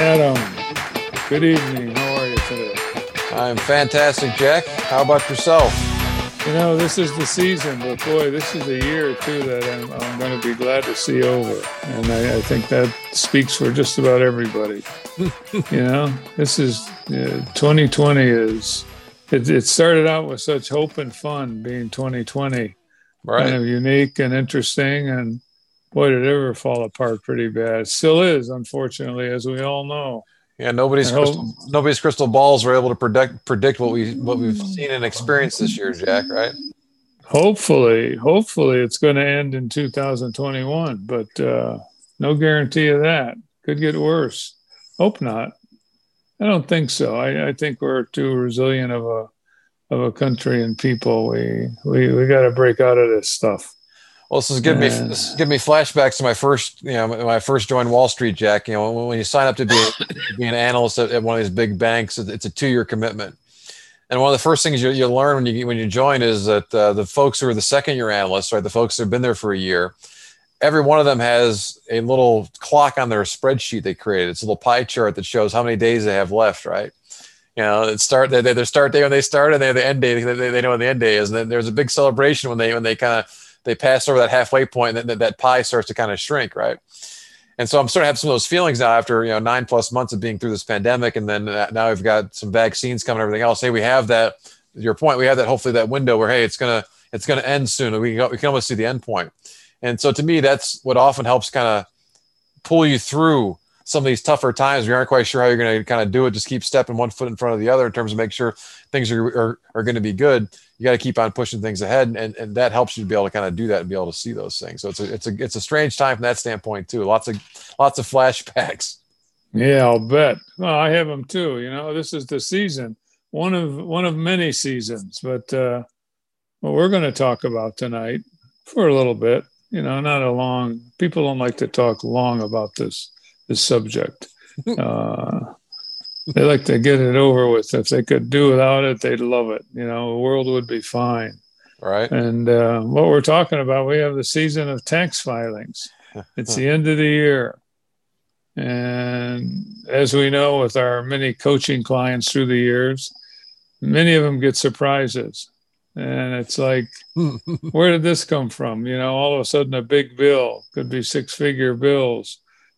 Adam, good evening. How are you today? I'm fantastic, Jack. How about yourself? This is the season, but boy, this is a year or two that I'm going to be glad to see over. And I think that speaks for just about everybody. This is 2020 it started out with such hope and fun being 2020, Right. kind of unique and interesting. And boy, did it ever fall apart pretty bad. Still is, unfortunately, as we all know. Yeah, nobody's crystal balls were able to predict what we've seen and experienced this year, Jack, right? Hopefully it's going to end in 2021, but no guarantee of that. Could get worse. Hope not. I don't think so. I think we're too resilient of a country and people. We got to break out of this stuff. Well, this is giving me flashbacks to when I first joined Wall Street, Jack. When you sign up to be an analyst at one of these big banks, it's a 2-year commitment. And one of the first things you learn when you join is that the folks who are the second-year analysts, right, the folks who have been there for a year, every one of them has a little clock on their spreadsheet they created. It's a little pie chart that shows how many days they have left, right? Their start day when they start, and they have the end day. They know when the end day is, and then there's a big celebration when they pass over that halfway point, and that pie starts to kind of shrink, right? And so I'm starting to have some of those feelings now after 9+ months of being through this pandemic, and then now we've got some vaccines coming and everything else. Hey, we have that. Your point, we have that. Hopefully, that window where it's gonna end soon. We can almost see the end point. And so to me, that's what often helps kind of pull you through some of these tougher times. We aren't quite sure how you're going to kind of do it. Just keep stepping one foot in front of the other in terms of make sure things are going to be good. You got to keep on pushing things ahead, and that helps you to be able to kind of do that and be able to see those things. So it's a strange time from that standpoint too. Lots of flashbacks. Yeah, I'll bet. Well, I have them too. This is the season, one of many seasons. But what we're going to talk about tonight for a little bit, not a long. People don't like to talk long about this subject. They like to get it over with. If they could do without it, they'd love it. The world would be fine. Right. And what we're talking about, we have the season of tax filings. It's the end of the year. And as we know, with our many coaching clients through the years, many of them get surprises. And it's like, where did this come from? All of a sudden, a big bill, could be 6-figure bills,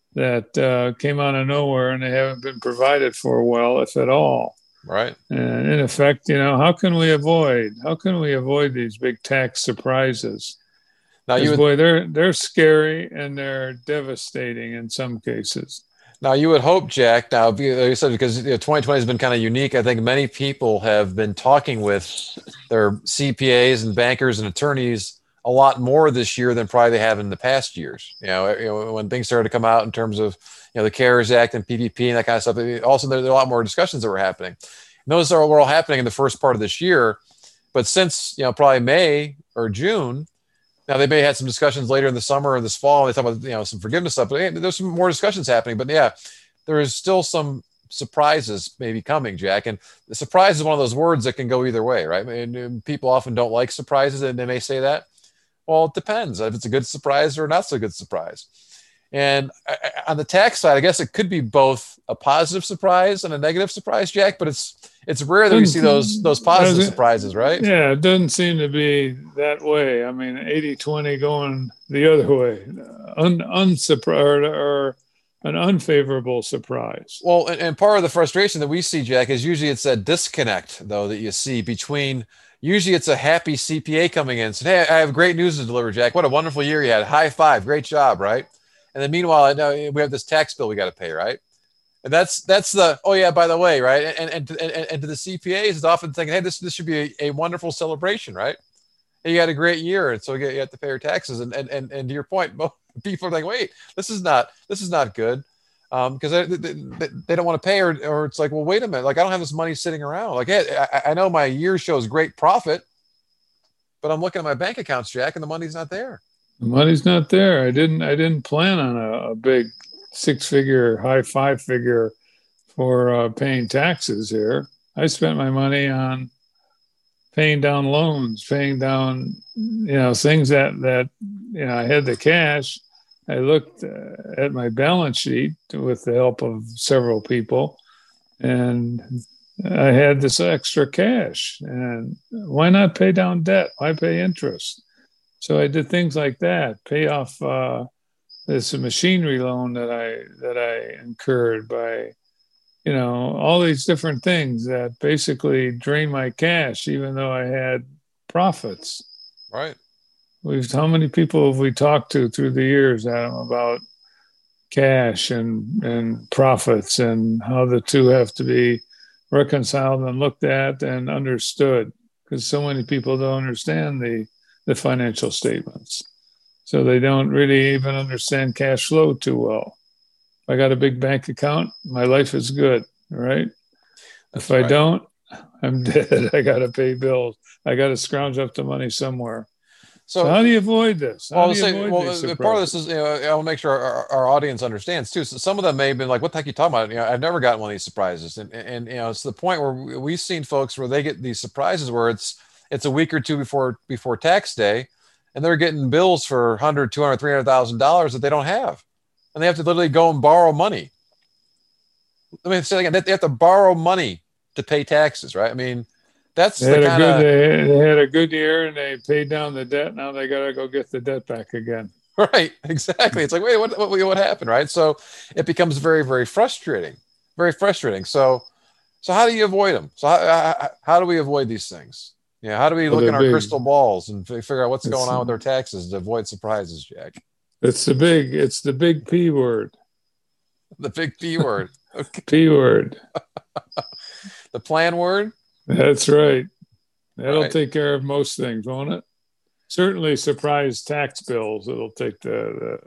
that came out of nowhere, and they haven't been provided for well, if at all. Right. And in effect, how can we avoid these big tax surprises? Now, they're scary and they're devastating in some cases. Now, you would hope, Jack, like you said, because 2020 has been kind of unique. I think many people have been talking with their CPAs and bankers and attorneys a lot more this year than probably they have in the past years. When things started to come out in terms of the CARES Act and PPP and that kind of stuff. Also, there are a lot more discussions that were happening. And those were all happening in the first part of this year, but since probably May or June, now they may have had some discussions later in the summer or this fall. And they talk about some forgiveness stuff, but there's some more discussions happening. But yeah, there is still some surprises maybe coming, Jack. And the surprise is one of those words that can go either way, right? People often don't like surprises, and they may say that. Well, it depends if it's a good surprise or not so good surprise. And on the tax side, I guess it could be both a positive surprise and a negative surprise, Jack. But it's rare that we see those positive surprises, right? Yeah, it doesn't seem to be that way. 80-20 going the other way, unsurprised or an unfavorable surprise. Well, and part of the frustration that we see, Jack, is usually it's that disconnect, though, that you see between. Usually it's a happy CPA coming in and saying, hey, I have great news to deliver, Jack. What a wonderful year you had. High five. Great job, right? And then meanwhile, I know we have this tax bill we got to pay, right? And that's the, oh yeah, by the way, right? And to the CPAs, it's often thinking, hey, this should be a wonderful celebration, right? Hey, you had a great year, and so you have to pay your taxes. And to your point, people are like, wait, this is not good. Because they don't want to pay, or it's like, well, wait a minute, like I don't have this money sitting around. Like, hey, I know my year shows great profit, but I'm looking at my bank accounts, Jack, and the money's not there. The money's not there. I didn't plan on a big 6-figure, high 5-figure for paying taxes here. I spent my money on paying down loans, paying down, things that I had the cash. I looked at my balance sheet with the help of several people, and I had this extra cash. And why not pay down debt? Why pay interest? So I did things like that, pay off this machinery loan that I incurred by, all these different things that basically drained my cash, even though I had profits. Right. How many people have we talked to through the years, Adam, about cash and profits and how the two have to be reconciled and looked at and understood? Because so many people don't understand the financial statements. So they don't really even understand cash flow too well. If I got a big bank account, my life is good, right? If I don't, I'm dead. I got to pay bills. I got to scrounge up the money somewhere. So how do you avoid this? Part of this is, I want to make sure our audience understands too. So some of them may have been like, what the heck are you talking about? I've never gotten one of these surprises. And it's the point where we've seen folks where they get these surprises where it's a week or two before tax day, and they're getting bills for $100,000, $200,000, $300,000 that they don't have. And they have to literally go and borrow money. Let me say again, they have to borrow money to pay taxes, right? I mean, that's they had a good year and they paid down the debt. Now they got to go get the debt back again. Right. Exactly. It's like, wait, what happened? Right. So it becomes very, very frustrating, So how do you avoid them? So how do we avoid these things? How do we look in our crystal balls and figure out what's going on with our taxes to avoid surprises, Jack? It's the big P word. The big P word. Okay. P word. The plan word. That's right. That'll take care of most things, won't it? Certainly surprise tax bills. It'll take the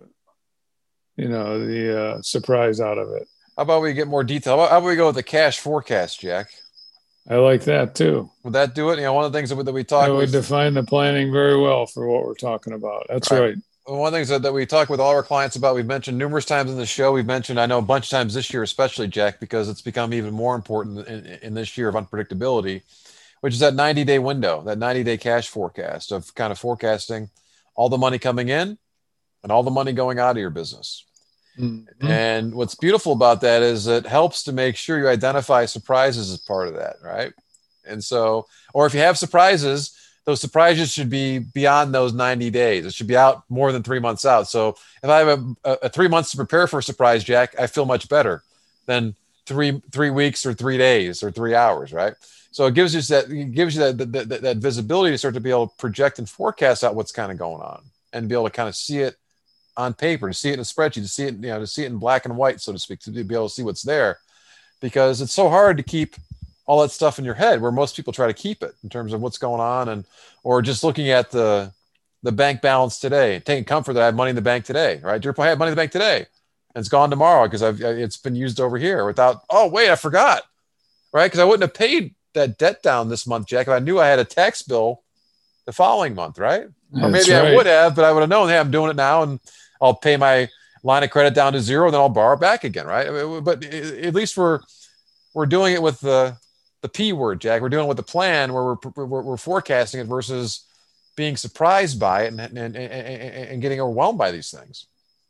surprise out of it. How about we get more detail? How about we go with the cash forecast, Jack? I like that too. Would that do it? One of the things that we talk about. I would define the planning very well for what we're talking about. That's right. One of the things that we talk with all our clients about, we've mentioned numerous times in the show. We've mentioned, I know, a bunch of times this year, especially, Jack, because it's become even more important in this year of unpredictability, which is that 90-day window, that 90-day cash forecast of kind of forecasting all the money coming in and all the money going out of your business. Mm-hmm. And what's beautiful about that is it helps to make sure you identify surprises as part of that, right? And so, or if you have surprises, those surprises should be beyond those 90 days. It should be out more than 3 months out. So if I have a 3 months to prepare for a surprise, Jack, I feel much better than three weeks or 3 days or 3 hours, right? So it gives you that visibility to start to be able to project and forecast out what's kind of going on and be able to kind of see it on paper, to see it in a spreadsheet, to see it, to see it in black and white, so to speak, to be able to see what's there, because it's so hard to keep all that stuff in your head where most people try to keep it in terms of what's going on or just looking at the bank balance today, taking comfort that I have money in the bank today, right? I have money in the bank today and it's gone tomorrow because it's been used over here without, oh, wait, I forgot, right? Because I wouldn't have paid that debt down this month, Jack, if I knew I had a tax bill the following month, right? Or maybe I would have, but I would have known, hey, I'm doing it now and I'll pay my line of credit down to zero, and then I'll borrow back again, right? But at least we're doing it with the P word, Jack. We're doing it with the plan where we're forecasting it versus being surprised by it and getting overwhelmed by these things.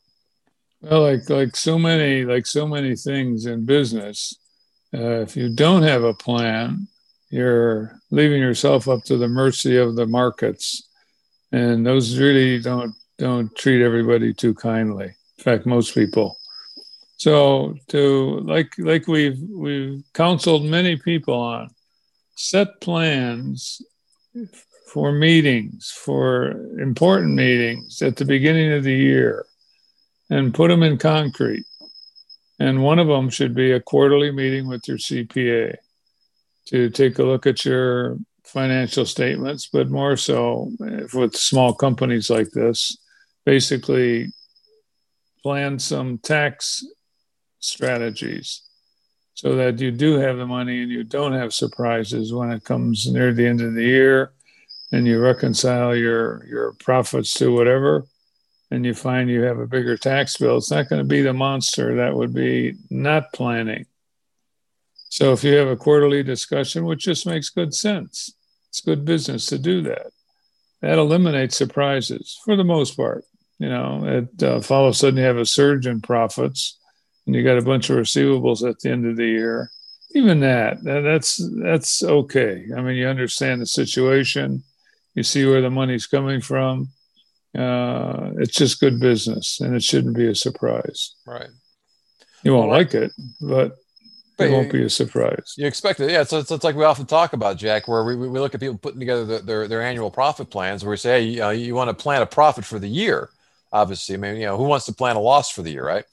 Well, like so many things in business, if you don't have a plan, you're leaving yourself up to the mercy of the markets, and those really don't treat everybody too kindly. In fact, most people. So like we've counseled many people on, set plans for meetings, for important meetings at the beginning of the year, and put them in concrete. And one of them should be a quarterly meeting with your CPA to take a look at your financial statements, but more so with small companies like this, basically plan some tax strategies so that you do have the money and you don't have surprises when it comes near the end of the year and you reconcile your profits to whatever and you find you have a bigger tax bill. It's not going to be the monster that would be not planning. So if you have a quarterly discussion, which just makes good sense, it's good business to do that. That eliminates surprises for the most part. if all of a sudden you have a surge in profits and you got a bunch of receivables at the end of the year, even that's okay. I mean, you understand the situation, you see where the money's coming from. It's just good business, and it shouldn't be a surprise. Right. You won't like it, but it won't be a surprise. You expect it. Yeah. So it's like we often talk about, Jack, where we look at people putting together their annual profit plans, where we say, hey, you want to plan a profit for the year. Obviously, I mean, who wants to plan a loss for the year, right?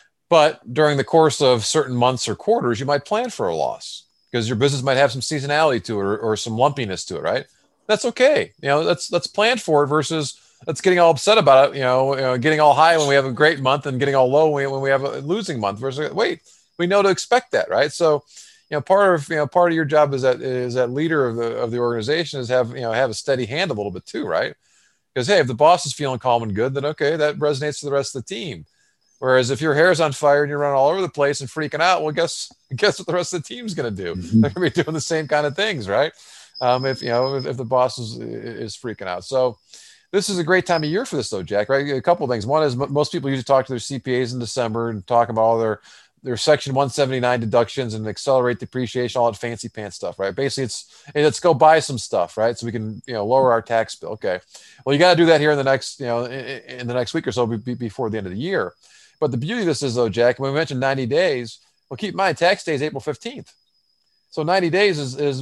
But during the course of certain months or quarters, you might plan for a loss because your business might have some seasonality to it or some lumpiness to it, right? That's okay. Let's plan for it versus let's getting all upset about it, getting all high when we have a great month and getting all low when we have a losing month versus wait, we know to expect that, right? So, part of your job is that leader of the organization is have a steady hand a little bit too, right? Because hey, if the boss is feeling calm and good, then okay, that resonates to the rest of the team. Whereas if your hair's on fire and you're running all over the place and freaking out, well, guess what the rest of the team's going to do? Mm-hmm. They're going to be doing the same kind of things, right? If the boss is freaking out. So this is a great time of year for this, though, Jack. Right? A couple of things. One is most people usually talk to their CPAs in December and talk about all their Section 179 deductions and accelerate depreciation, all that fancy pants stuff, right? Basically, hey, let's go buy some stuff, right? So we can lower our tax bill. Okay, well, you got to do that here in the next in the next week or so before the end of the year. But the beauty of this is, though, Jack, when we mentioned 90 days, well, keep in mind, tax day is April 15th. So 90 days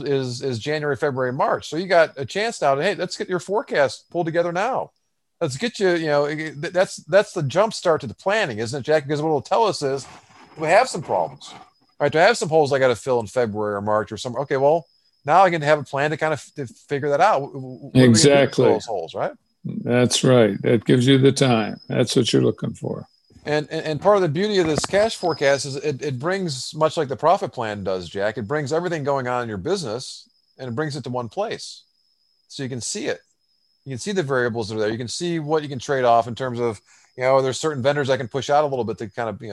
is January, February, March. So you got a chance now to, hey, let's get your forecast pulled together now. Let's get that's the jump start to the planning, isn't it, Jack? Because what it'll tell us is we have some problems. All right, do I have some holes I got to fill in February or March or something? Okay, well, now I can have a plan to kind of figure that out. Exactly. Those holes, right? That's right. That gives you the time. That's what you're looking for. And part of the beauty of this cash forecast is it brings, much like the profit plan does, Jack, it brings everything going on in your business and it brings it to one place. So you can see it. You can see the variables that are there. You can see what you can trade off in terms of, there's certain vendors I can push out a little bit to kind of,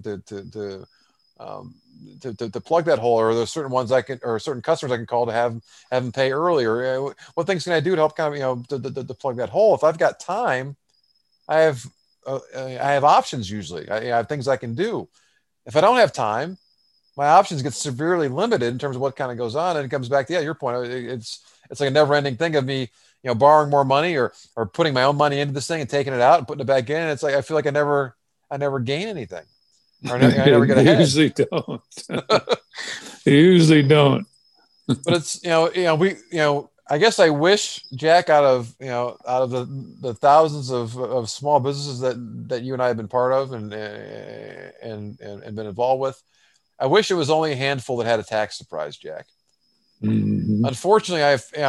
to plug that hole, or there's certain ones or certain customers I can call to have them pay earlier. What things can I do to help kind of, to plug that hole? If I've got time, I have options usually. I have things I can do. If I don't have time, my options get severely limited in terms of what kind of goes on. And it comes back to your point. It's like a never-ending thing of me, borrowing more money or putting my own money into this thing and taking it out and putting it back in. And it's like I feel like I never gain anything. Or I never get ahead. You usually don't. You usually don't. But it's I guess I wish, Jack, out of the thousands of small businesses that you and I have been part of and been involved with, I wish it was only a handful that had a tax surprise, Jack. Mm-hmm. Unfortunately,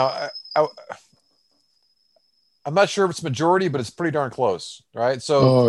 I'm not sure if it's majority, but it's pretty darn close, right? So,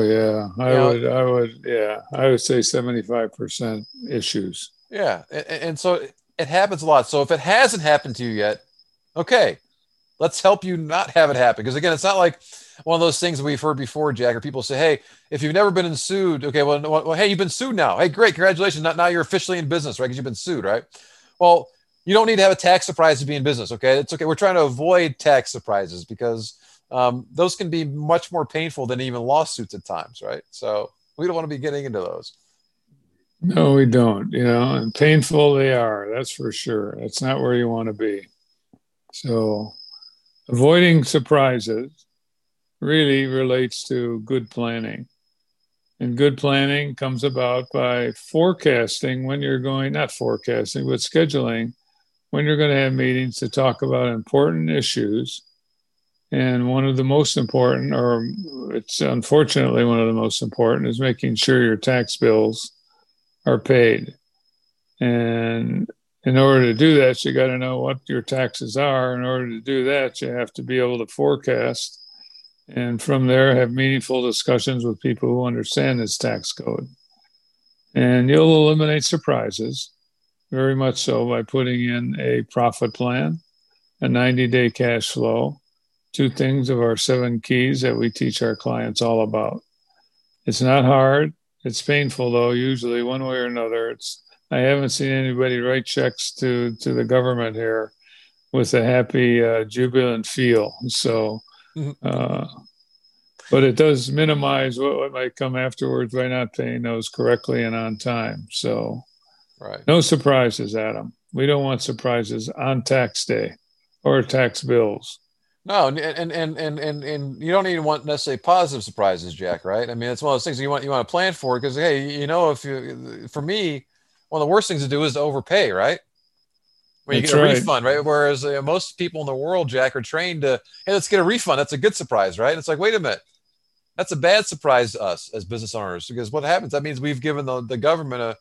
I would say 75% issues. Yeah, and so it happens a lot. So if it hasn't happened to you yet, okay, let's help you not have it happen. Because again, it's not like one of those things we've heard before, Jack, or people say, hey, if you've never been sued, okay, well, hey, you've been sued now. Hey, great, congratulations. Now you're officially in business, right? Because you've been sued, right? Well, you don't need to have a tax surprise to be in business, okay? It's okay. We're trying to avoid tax surprises because those can be much more painful than even lawsuits at times, right? So we don't want to be getting into those. No, we don't, and painful they are, that's for sure. That's not where you want to be. So avoiding surprises really relates to good planning. And good planning comes about by forecasting when you're going, not forecasting, but scheduling when you're going to have meetings to talk about important issues. And one of the most important, or it's unfortunately one of the most important, is making sure your tax bills are paid. And in order to do that, you got to know what your taxes are. In order to do that, you have to be able to forecast. And from there, have meaningful discussions with people who understand this tax code. And you'll eliminate surprises, very much so, by putting in a profit plan, a 90-day cash flow, 2 things of our 7 keys that we teach our clients all about. It's not hard. It's painful, though, usually one way or another. I haven't seen anybody write checks to the government here with a happy, jubilant feel. So But it does minimize what might come afterwards by not paying those correctly and on time. So right. No surprises, Adam. We don't want surprises on tax day or tax bills. No, and you don't even want necessarily positive surprises, Jack, right? I mean, it's one of those things you want to plan for because, hey, for me, one of the worst things to do is to overpay, right? When you get a refund, right? Whereas most people in the world, Jack, are trained to, hey, let's get a refund. That's a good surprise, right? And it's like, wait a minute. That's a bad surprise to us as business owners because what happens? That means we've given the government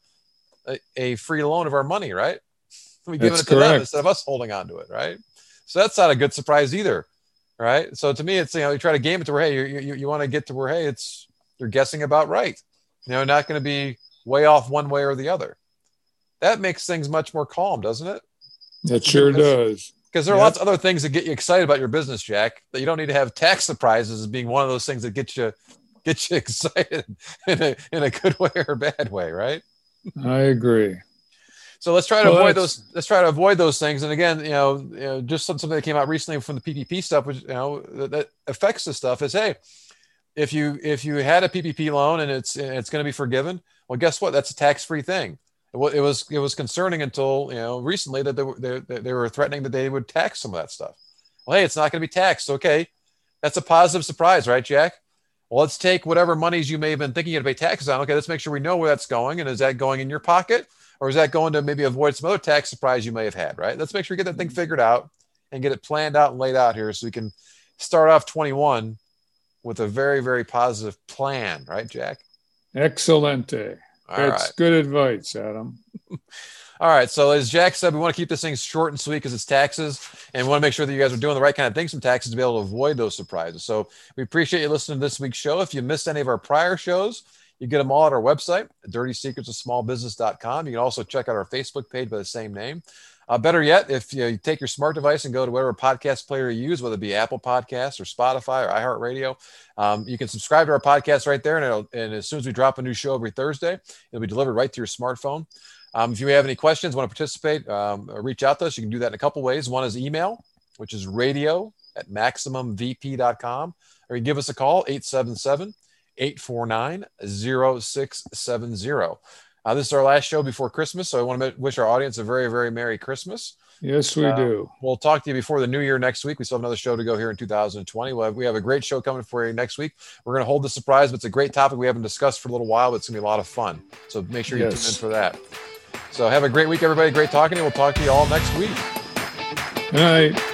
a free loan of our money, right? We give it to them instead of us holding on to it, right? So that's not a good surprise either, right? So to me, it's, you try to game it to where, hey, you want to get to where, hey, you're guessing about right. Not going to be way off one way or the other. That makes things much more calm, doesn't it? It sure does. Because there are lots of other things that get you excited about your business, Jack, that you don't need to have tax surprises as being one of those things that get you excited in a good way or a bad way, right? I agree. So let's try to avoid those. Let's try to avoid those things. And again, just something that came out recently from the PPP stuff, which that affects this stuff is, hey, if you had a PPP loan and it's going to be forgiven, well, guess what? That's a tax-free thing. It was concerning until recently that they were threatening that they would tax some of that stuff. Well, hey, it's not going to be taxed. Okay, that's a positive surprise, right, Jack? Well, let's take whatever monies you may have been thinking you'd pay taxes on. Okay, let's make sure we know where that's going. And is that going in your pocket? Or is that going to maybe avoid some other tax surprise you may have had, right? Let's make sure we get that thing figured out and get it planned out and laid out here so we can start off 21 with a very, very positive plan, right, Jack? Excelente. That's good advice, Adam. All right. So as Jack said, we want to keep this thing short and sweet because it's taxes, and we want to make sure that you guys are doing the right kind of things from taxes to be able to avoid those surprises. So we appreciate you listening to this week's show. If you missed any of our prior shows, you get them all at our website, dirtysecretsofsmallbusiness.com. You can also check out our Facebook page by the same name. Better yet, if you take your smart device and go to whatever podcast player you use, whether it be Apple Podcasts or Spotify or iHeartRadio, you can subscribe to our podcast right there. And as soon as we drop a new show every Thursday, it'll be delivered right to your smartphone. If you have any questions, want to participate, reach out to us. You can do that in a couple ways. One is email, which is radio@maximumvp.com, or you can give us a call, 877-849-0670. This is our last show before Christmas, so I want to wish our audience a very, very Merry Christmas. Yes, we do. We'll talk to you before the new year next week. We still have another show to go here in 2020. We have a great show coming for you next week. We're going to hold the surprise, but it's a great topic we haven't discussed for a little while, but it's going to be a lot of fun. So make sure you tune in for that. So have a great week, everybody. Great talking to you. We'll talk to you all next week. Good night.